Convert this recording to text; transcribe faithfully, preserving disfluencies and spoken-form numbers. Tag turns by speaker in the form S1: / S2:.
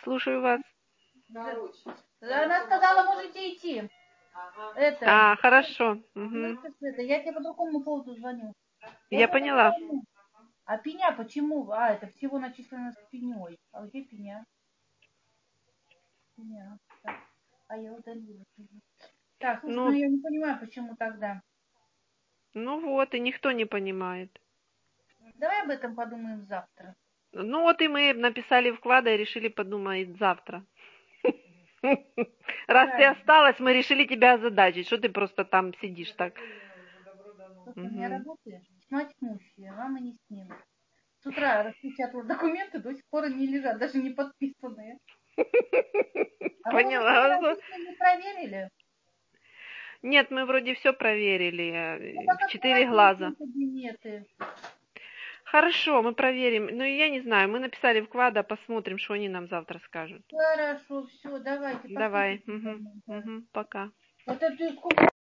S1: Слушаю вас.
S2: Она сказала, можете идти. Это,
S1: А, хорошо. Угу.
S2: это, я тебе по другому поводу звоню.
S1: Я,
S2: Я
S1: поняла.
S2: А пеня почему? А, это всего начислено с пеней. А где пеня? Пеня. Так. А я удалила. Так, слушай, ну,
S1: Ну,
S2: я не понимаю, почему тогда.
S1: ну вот, и никто не понимает.
S2: Давай об этом подумаем завтра.
S1: Ну вот и мы написали вклады и решили подумать завтра. Раз ты осталась, мы решили тебя озадачить. Что ты просто там сидишь так?
S2: Ты у меня работаешь? Тьма тьмущая, мама не снимет. С утра распечатала документы, до сих пор они лежат, даже не подписанные. А вы уже
S1: Поняла.
S2: не проверили?
S1: Нет, мы вроде все проверили.
S2: Ну,
S1: В четыре глаза.
S2: Кабинеты.
S1: Хорошо, мы проверим. Ну, я не знаю, мы написали вклада, посмотрим, что они нам завтра скажут.
S2: Хорошо, все, давайте.
S1: Давай. Угу, угу, пока.
S2: Это ты сколько